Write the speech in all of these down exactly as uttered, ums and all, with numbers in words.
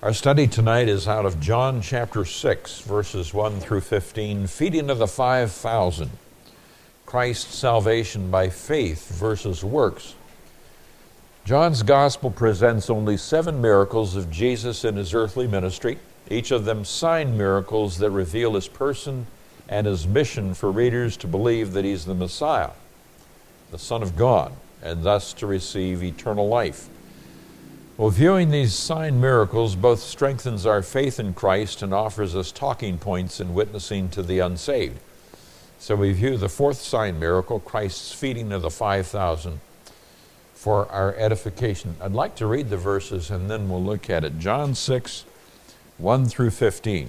Our study tonight is out of John chapter six, verses one through fifteen, feeding of the five thousand, Christ's salvation by faith versus works. John's gospel presents only seven miracles of Jesus in his earthly ministry, each of them sign miracles that reveal his person and his mission for readers to believe that he's the Messiah, the Son of God, and thus to receive eternal life. Well, viewing these sign miracles both strengthens our faith in Christ and offers us talking points in witnessing to the unsaved. So we view the fourth sign miracle, Christ's feeding of the five thousand, for our edification. I'd like to read the verses and then we'll look at it. John six, one through fifteen.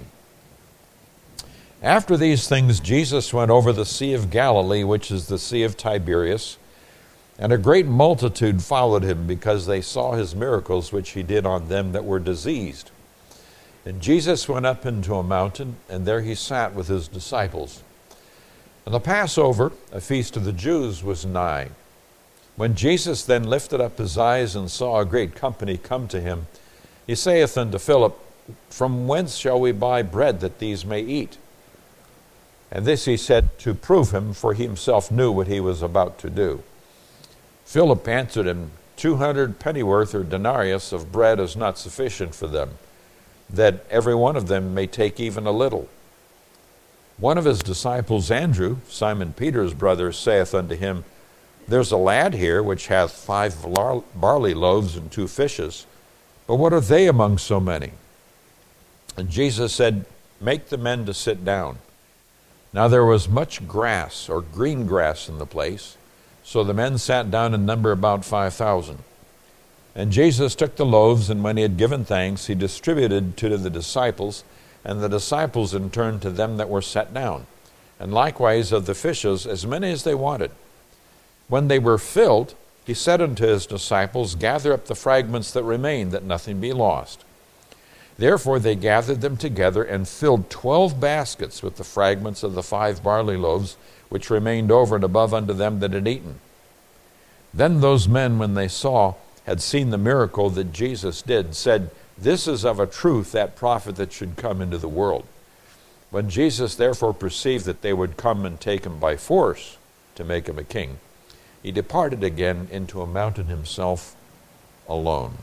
After these things, Jesus went over the Sea of Galilee, which is the Sea of Tiberias, and a great multitude followed him because they saw his miracles which he did on them that were diseased. And Jesus went up into a mountain, and there he sat with his disciples. And the Passover, a feast of the Jews, was nigh. When Jesus then lifted up his eyes and saw a great company come to him, he saith unto Philip, From whence shall we buy bread that these may eat? And this he said to prove him, for he himself knew what he was about to do. Philip answered him, Two hundred pennyworth or denarius of bread is not sufficient for them, that every one of them may take even a little. One of his disciples, Andrew, Simon Peter's brother, saith unto him, There's a lad here which hath five barley loaves and two fishes, but what are they among so many? And Jesus said, Make the men to sit down. Now there was much grass, or green grass, in the place, so the men sat down in number about five thousand. And Jesus took the loaves, and when he had given thanks, he distributed to the disciples, and the disciples in turn to them that were set down, and likewise of the fishes as many as they wanted. When they were filled, he said unto his disciples, Gather up the fragments that remain, that nothing be lost. Therefore they gathered them together, and filled twelve baskets with the fragments of the five barley loaves, which remained over and above unto them that had eaten. Then those men, when they saw, had seen the miracle that Jesus did, said, This is of a truth that prophet that should come into the world. When Jesus therefore perceived that they would come and take him by force to make him a king, he departed again into a mountain himself alone.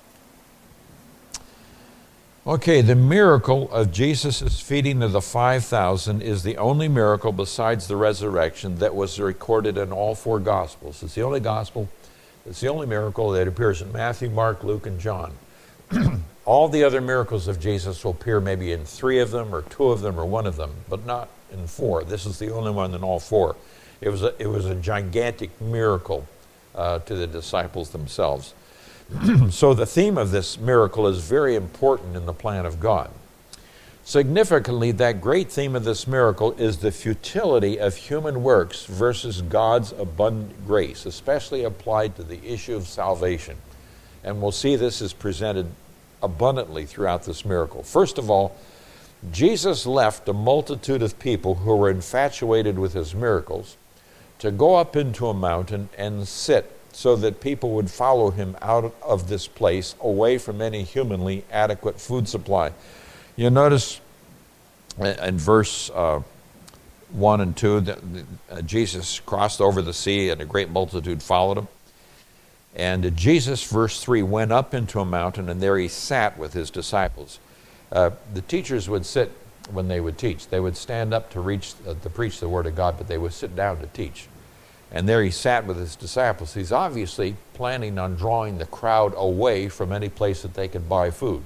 Okay, the miracle of Jesus' feeding of the five thousand is the only miracle besides the resurrection that was recorded in all four Gospels. It's the only Gospel, it's the only miracle that appears in Matthew, Mark, Luke, and John. All the other miracles of Jesus will appear maybe in three of them, or two of them, or one of them, but not in four. This is the only one in all four. It was a, it was a gigantic miracle uh, to the disciples themselves. So the theme of this miracle is very important in the plan of God. Significantly, that great theme of this miracle is the futility of human works versus God's abundant grace, especially applied to the issue of salvation. And we'll see this is presented abundantly throughout this miracle. First of all, Jesus left a multitude of people who were infatuated with his miracles to go up into a mountain and sit so that people would follow him out of this place, away from any humanly adequate food supply. You notice in verse uh, one and two that uh, Jesus crossed over the sea and a great multitude followed him. And uh, Jesus, verse three, went up into a mountain, and there he sat with his disciples. Uh, the teachers would sit when they would teach. They would stand up to, reach, uh, to preach the word of God, but they would sit down to teach. And there he sat with his disciples. He's obviously planning on drawing the crowd away from any place that they could buy food.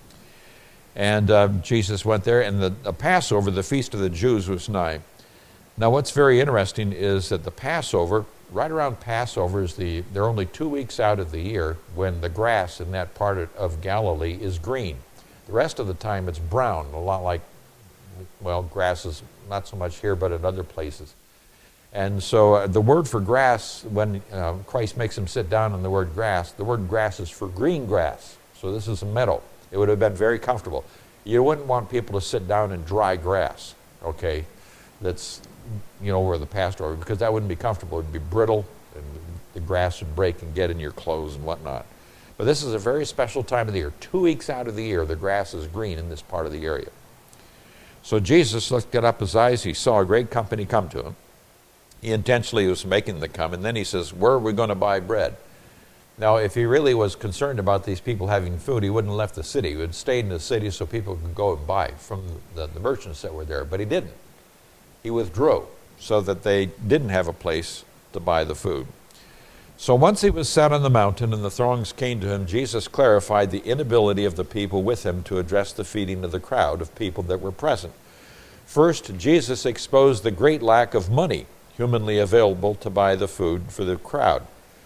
And uh, Jesus went there, and the, the Passover, the feast of the Jews, was nigh. Now what's very interesting is that the Passover, right around Passover, is the, they're only two weeks out of the year when the grass in that part of Galilee is green. The rest of the time it's brown, a lot like, well, grass is not so much here, but in other places. And so uh, the word for grass, when uh, Christ makes him sit down on the word grass, the word grass is for green grass. So this is a meadow. It would have been very comfortable. You wouldn't want people to sit down in dry grass, okay, that's, you know, where the pasture, because that wouldn't be comfortable. It would be brittle, and the grass would break and get in your clothes and whatnot. But this is a very special time of the year. Two weeks out of the year, the grass is green in this part of the area. So Jesus lifted up his eyes. He saw a great company come to him. He intentionally was making them come. And then he says, where are we going to buy bread? Now, if he really was concerned about these people having food, he wouldn't have left the city. He would have stayed in the city so people could go and buy from the, the merchants that were there. But he didn't. He withdrew so that they didn't have a place to buy the food. So once he was set on the mountain and the throngs came to him, Jesus clarified the inability of the people with him to address the feeding of the crowd of people that were present. First, Jesus exposed the great lack of money humanly available to buy the food for the crowd.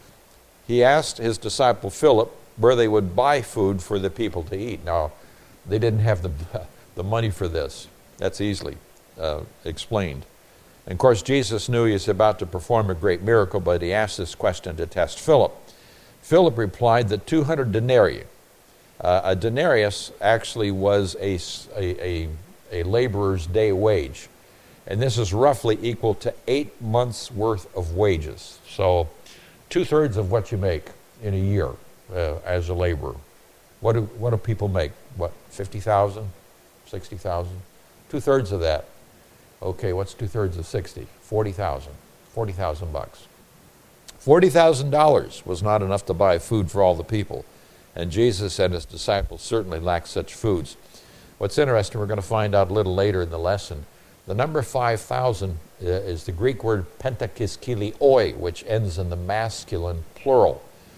He asked his disciple Philip where they would buy food for the people to eat. Now, they didn't have the, the money for this. That's easily uh, explained. And of course, Jesus knew he was about to perform a great miracle, but he asked this question to test Philip. Philip replied that two hundred denarii, uh, a denarius actually was a, a, a, a laborer's day wage. And this is roughly equal to eight months' worth of wages. So two-thirds of what you make in a year uh, as a laborer. What do, what do people make? What, fifty thousand, sixty thousand? Two-thirds of that. Okay, what's two-thirds of sixty? forty thousand. forty thousand bucks. forty thousand dollars was not enough to buy food for all the people. And Jesus and his disciples certainly lacked such foods. What's interesting, we're going to find out a little later in the lesson, the number five thousand uh, is the Greek word pentakiskilioi, which ends in the masculine plural.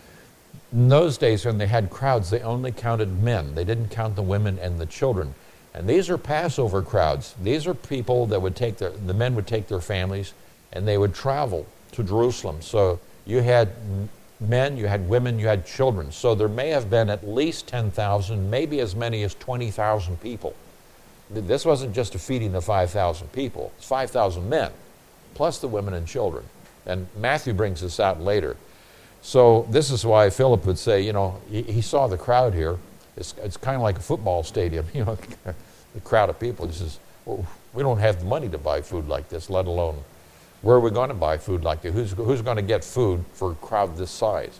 In those days when they had crowds, they only counted men. They didn't count the women and the children. And these are Passover crowds. These are people that would take their, the men would take their families and they would travel to Jerusalem. So you had men, you had women, you had children. So there may have been at least ten thousand, maybe as many as twenty thousand people. This wasn't just a feeding of five thousand people. It's five thousand men, plus the women and children. And Matthew brings this out later. So this is why Philip would say, you know, he, he saw the crowd here. It's, it's kind of like a football stadium, you know, the crowd of people. He says, well, we don't have the money to buy food like this, let alone where are we going to buy food like this? Who's, who's going to get food for a crowd this size?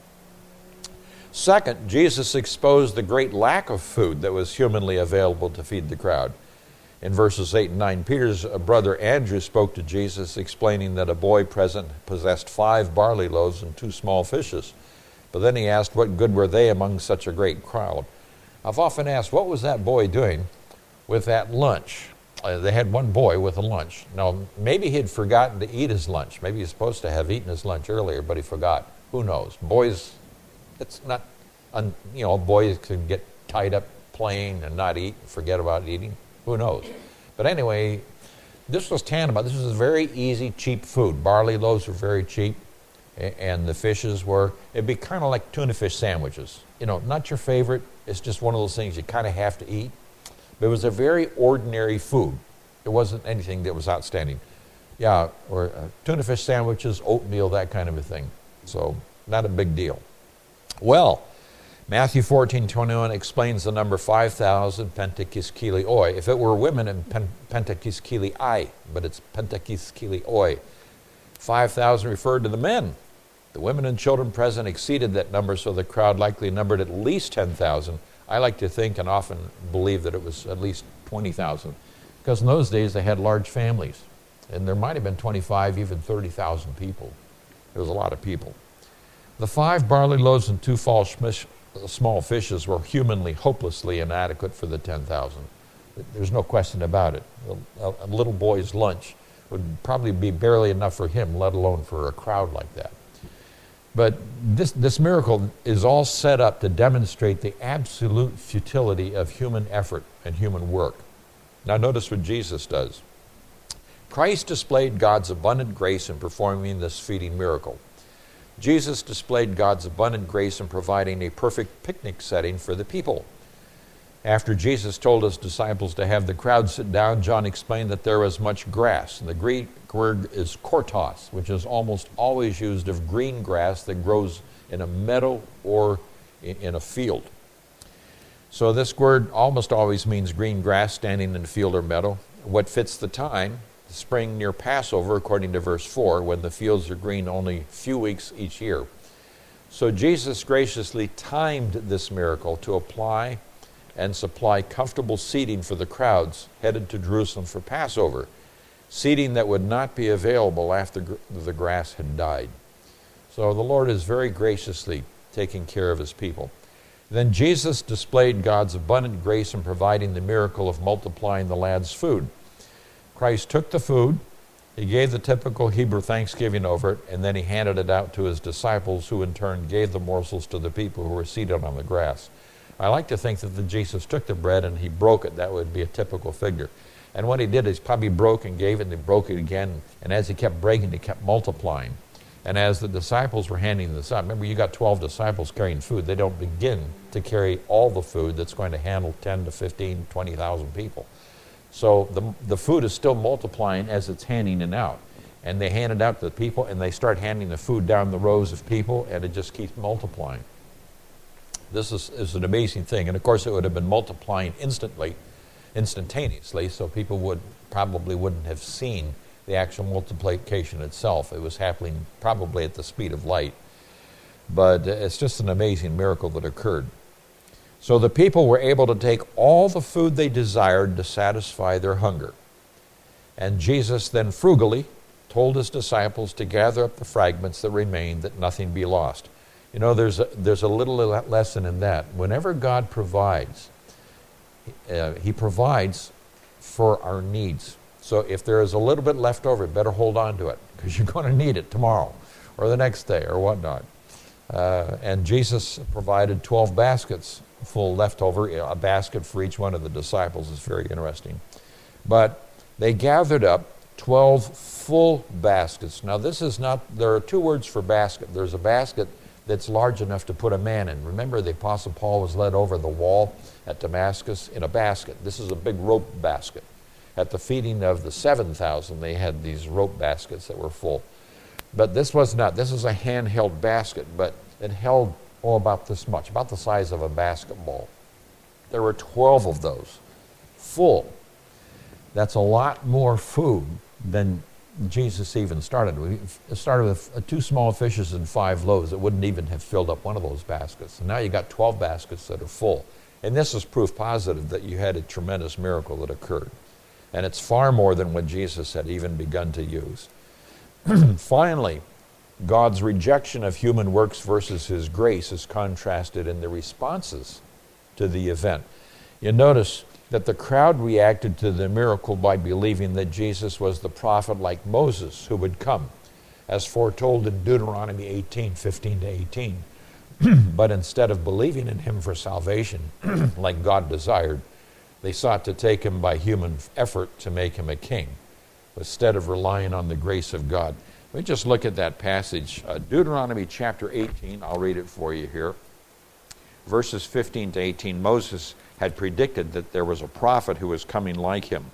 Second, Jesus exposed the great lack of food that was humanly available to feed the crowd. In verses eight and nine, Peter's brother Andrew spoke to Jesus, explaining that a boy present possessed five barley loaves and two small fishes. But then he asked, what good were they among such a great crowd? I've often asked, what was that boy doing with that lunch? Uh, they had one boy with a lunch. Now, maybe he had forgotten to eat his lunch. Maybe he's supposed to have eaten his lunch earlier, but he forgot. Who knows? Boys, it's not, un, you know, boys can get tied up playing and not eat, forget about eating. Who knows? But anyway, this was tantamount. This was very easy, cheap food. Barley loaves were very cheap. And the fishes were, it'd be kind of like tuna fish sandwiches. You know, not your favorite. It's just one of those things you kind of have to eat. But it was a very ordinary food. It wasn't anything that was outstanding. Yeah, or uh, tuna fish sandwiches, oatmeal, that kind of a thing. So, not a big deal. Well, Matthew fourteen twenty-one explains the number five thousand pentakiskilioi. If it were women, it pen, pentakiskilii, but it's pentakiskilioi. five thousand referred to the men. The women and children present exceeded that number, so the crowd likely numbered at least ten thousand. I like to think and often believe that it was at least twenty thousand, because in those days they had large families, and there might have been twenty-five, even thirty thousand people. It was a lot of people. The five barley loaves and two small fishes were humanly, hopelessly inadequate for the ten thousand. There's no question about it. A, a little boy's lunch would probably be barely enough for him, let alone for a crowd like that. But this, this miracle is all set up to demonstrate the absolute futility of human effort and human work. Now notice what Jesus does. Christ displayed God's abundant grace in performing this feeding miracle. Jesus displayed God's abundant grace in providing a perfect picnic setting for the people. After Jesus told his disciples to have the crowd sit down, John explained that there was much grass. And the Greek word is kortos, which is almost always used of green grass that grows in a meadow or in a field. So this word almost always means green grass standing in a field or meadow. What fits the time, the spring near Passover, according to verse four, when the fields are green only a few weeks each year. So Jesus graciously timed this miracle to apply and supply comfortable seating for the crowds headed to Jerusalem for Passover, seating that would not be available after the grass had died. So the Lord is very graciously taking care of his people. Then Jesus displayed God's abundant grace in providing the miracle of multiplying the lad's food. Christ took the food, he gave the typical Hebrew thanksgiving over it, and then he handed it out to his disciples, who in turn gave the morsels to the people who were seated on the grass. I like to think that the Jesus took the bread and he broke it. That would be a typical figure. And what he did is probably broke and gave it, and he broke it again. And as he kept breaking, he kept multiplying. And as the disciples were handing this out, remember, you got twelve disciples carrying food. They don't begin to carry all the food that's going to handle ten to fifteen, twenty thousand people. So the, the food is still multiplying as it's handing it out. And they hand it out to the people, and they start handing the food down the rows of people, and it just keeps multiplying. This is, is an amazing thing. And of course, it would have been multiplying instantly, instantaneously, so people would probably wouldn't have seen the actual multiplication itself. It was happening probably at the speed of light. But it's just an amazing miracle that occurred. So the people were able to take all the food they desired to satisfy their hunger. And Jesus then frugally told his disciples to gather up the fragments that remained, that nothing be lost. You know, there's a, there's a little lesson in that. Whenever God provides, uh, he provides for our needs. So if there is a little bit left over, better hold on to it, because you're going to need it tomorrow or the next day or whatnot. Uh, and Jesus provided twelve baskets full leftover. A basket for each one of the disciples is very interesting. But they gathered up twelve full baskets. Now this is not, there are two words for basket. There's a basket that's large enough to put a man in. Remember, the Apostle Paul was led over the wall at Damascus in a basket. This is a big rope basket. At the feeding of the seven thousand, they had these rope baskets that were full. But this was not. This is a handheld basket, but it held, oh, about this much, about the size of a basketball. There were twelve of those, full. That's a lot more food than Jesus even started with. It started with two small fishes and five loaves. It wouldn't even have filled up one of those baskets. And now you got twelve baskets that are full. And this is proof positive that you had a tremendous miracle that occurred. And it's far more than what Jesus had even begun to use. Finally, God's rejection of human works versus his grace is contrasted in the responses to the event. You notice that the crowd reacted to the miracle by believing that Jesus was the prophet like Moses who would come, as foretold in Deuteronomy eighteen, fifteen to eighteen. But instead of believing in him for salvation, like God desired, they sought to take him by human effort to make him a king, instead of relying on the grace of God. Let me just look at that passage. Uh, Deuteronomy chapter eighteen, I'll read it for you here. Verses fifteen to eighteen, Moses had predicted that there was a prophet who was coming like him.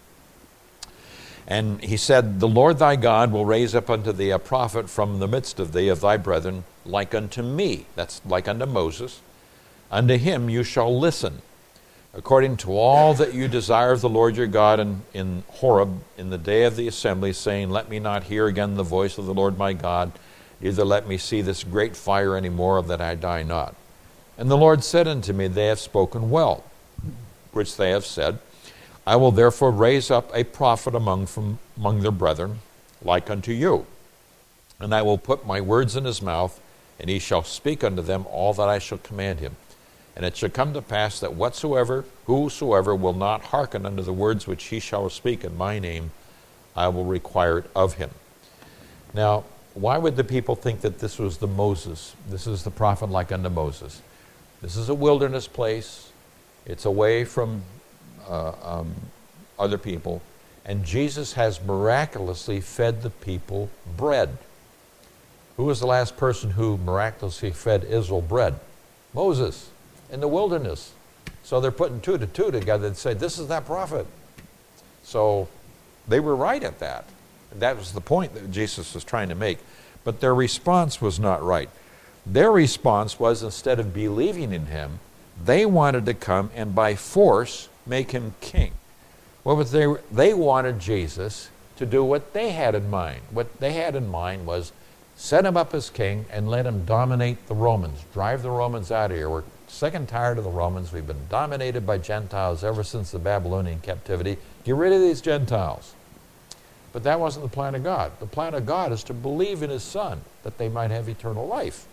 And he said, "The Lord thy God will raise up unto thee a prophet from the midst of thee, of thy brethren, like unto me." That's like unto Moses. "Unto him you shall listen, according to all that you desire of the Lord your God in, in Horeb, in the day of the assembly, saying, Let me not hear again the voice of the Lord my God, neither let me see this great fire any more, that I die not. And the Lord said unto me, They have spoken well, which they have said. I will therefore raise up a prophet among, from, among their brethren, like unto you. And I will put my words in his mouth, and he shall speak unto them all that I shall command him. And it shall come to pass that whatsoever, whosoever will not hearken unto the words which he shall speak in my name, I will require it of him." Now, why would the people think that this was the Moses? This is the prophet like unto Moses. This is a wilderness place. It's away from uh, um, other people. And Jesus has miraculously fed the people bread. Who was the last person who miraculously fed Israel bread? Moses. In the wilderness. So they're putting two to two together and say, this is that prophet. So they were right at that. That was the point that Jesus was trying to make. But their response was not right. Their response was, instead of believing in him, they wanted to come and by force make him king. What was they, they wanted Jesus to do what they had in mind. What they had in mind was set him up as king, and let him dominate the Romans. Drive the Romans out of here. We're sick and tired of the Romans. We've been dominated by Gentiles ever since the Babylonian captivity. Get rid of these Gentiles. But that wasn't the plan of God. The plan of God is to believe in his Son, that they might have eternal life.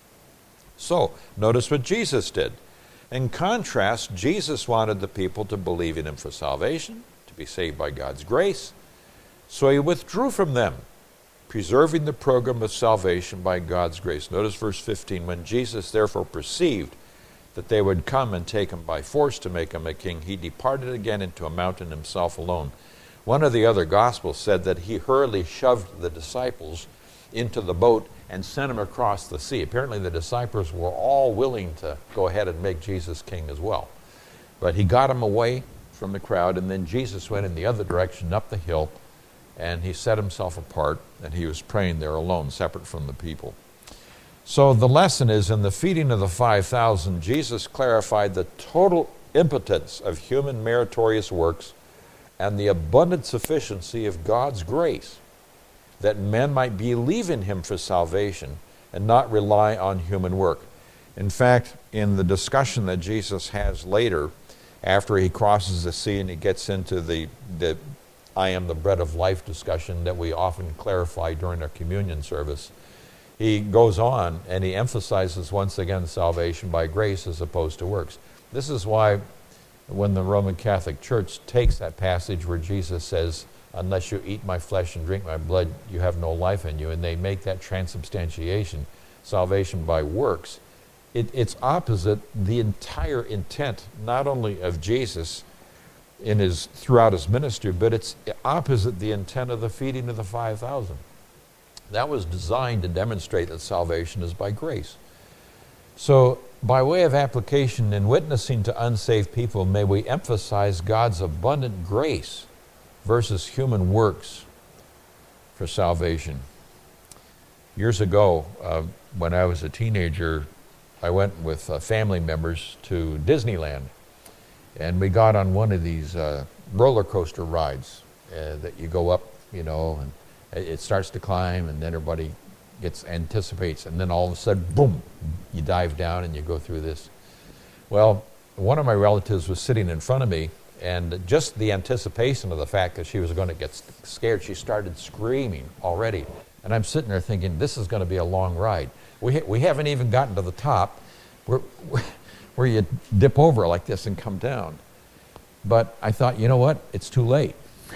So, notice what Jesus did. In contrast, Jesus wanted the people to believe in him for salvation, to be saved by God's grace. So he withdrew from them, preserving the program of salvation by God's grace. Notice verse fifteen, when Jesus therefore perceived that they would come and take him by force to make him a king, he departed again into a mountain himself alone. One of the other Gospels said that he hurriedly shoved the disciples into the boat and sent them across the sea. Apparently the disciples were all willing to go ahead and make Jesus king as well. But he got them away from the crowd, and then Jesus went in the other direction up the hill, and he set himself apart, and he was praying there alone, separate from the people. So the lesson is, in the feeding of the five thousand, Jesus clarified the total impotence of human meritorious works and the abundant sufficiency of God's grace, that men might believe in him for salvation and not rely on human work. In fact, in the discussion that Jesus has later, after he crosses the sea and he gets into the, the I am the bread of life discussion that we often clarify during our communion service, he goes on and he emphasizes once again salvation by grace as opposed to works. This is why when the Roman Catholic Church takes that passage where Jesus says, unless you eat my flesh and drink my blood, you have no life in you, and they make that transubstantiation, salvation by works, it, it's opposite the entire intent, not only of Jesus in his throughout his ministry, but it's opposite the intent of the feeding of the five thousand. That was designed to demonstrate that salvation is by grace. So, by way of application, in witnessing to unsaved people, may we emphasize God's abundant grace versus human works for salvation. Years ago, uh, when I was a teenager, I went with uh, family members to Disneyland, and we got on one of these uh, roller coaster rides uh, that you go up, you know, and it starts to climb, and then everybody gets anticipates, and then all of a sudden, boom, you dive down and you go through this. Well, one of my relatives was sitting in front of me, and just the anticipation of the fact that she was going to get scared, she started screaming already. And I'm sitting there thinking, this is going to be a long ride. We ha- we haven't even gotten to the top where, where you dip over like this and come down. But I thought, you know what? It's too late.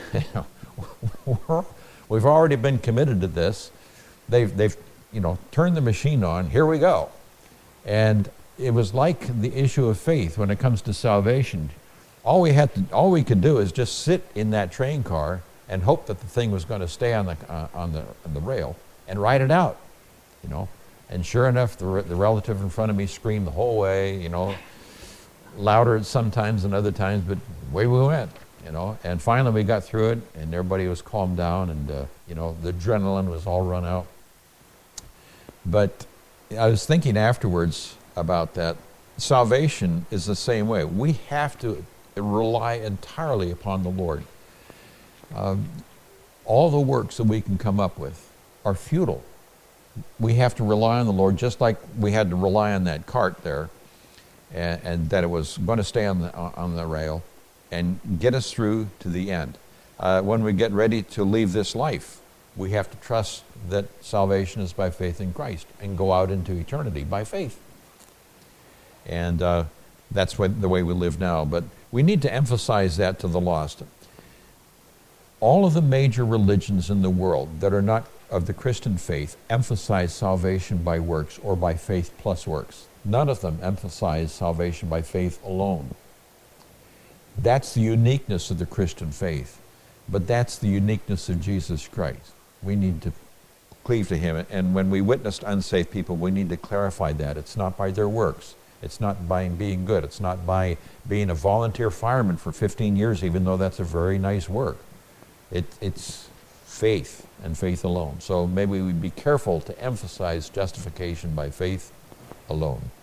We've already been committed to this. They've, they've, you know, turned the machine on. Here we go. And it was like the issue of faith when it comes to salvation. All we had to, all we could do is just sit in that train car and hope that the thing was going to stay on the uh, on the on the rail and ride it out, you know. And sure enough, the re- the relative in front of me screamed the whole way, you know, louder sometimes than other times, but away we went, you know. And finally, we got through it, and everybody was calmed down, and uh, you know, the adrenaline was all run out. But I was thinking afterwards about that. Salvation is the same way. We have to rely entirely upon the Lord. Um, all the works that we can come up with are futile. We have to rely on the Lord, just like we had to rely on that cart there, and, and that it was going to stay on the on the rail and get us through to the end. Uh, when we get ready to leave this life, we have to trust that salvation is by faith in Christ and go out into eternity by faith. And uh, that's what, the way we live now. But we need to emphasize that to the lost. All of the major religions in the world that are not of the Christian faith emphasize salvation by works or by faith plus works. None of them emphasize salvation by faith alone. That's the uniqueness of the Christian faith. But that's the uniqueness of Jesus Christ. We need to cleave to him. And when we witness to unsaved people, we need to clarify that. It's not by their works. It's not by being good. It's not by being a volunteer fireman for fifteen years, even though that's a very nice work. It, it's faith and faith alone. So maybe we be careful to emphasize justification by faith alone.